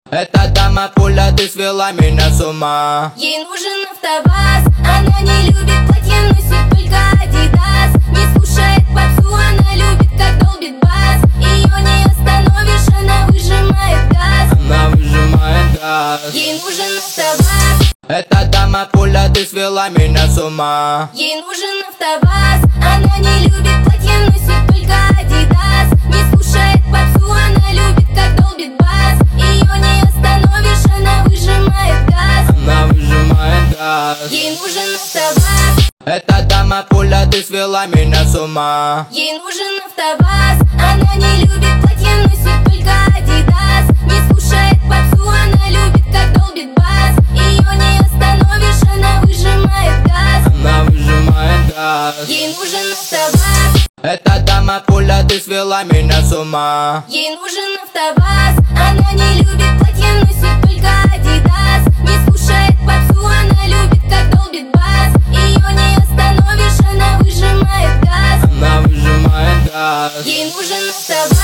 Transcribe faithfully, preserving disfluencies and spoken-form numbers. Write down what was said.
Эта дама пуля, ты свела меня с ума. Ей нужен АвтоВАЗ. Она не любит платье, носит только Адидас. Не слушает попсу, она любит, как долбит бас. Ее не остановишь, она выжимает газ. Она выжимает газ. Ей нужен АвтоВАЗ. Эта дама пуля, ты свела меня с ума. Ей нужен АвтоВАЗ. Она не любит платье, носит только Адидас. Не слушает попсу, она любит, как долбит бас. Ее не остановишь, она выжимает газ. Она выжимает газ. Ей нужен АвтоВАЗ. Эта дама пуля, ты свела меня с ума. Ей нужен АвтоВАЗ. Она не любит платье, носит только Адидас. Не слушает попсу, она любит, как долбит бас. Ее не остановишь, она выжимает газ. Она выжимает газ. Ей нужен АвтоВАЗ. Эта дама пуля, ты свела меня с ума. Ей нужен АвтоВАЗ. Она не любит платье, носит только Адидас. Не слушает попсу, она любит, как долбит бас. Ее не остановишь, она выжимает газ. Она выжимает газ. Ей нужен АвтоВАЗ.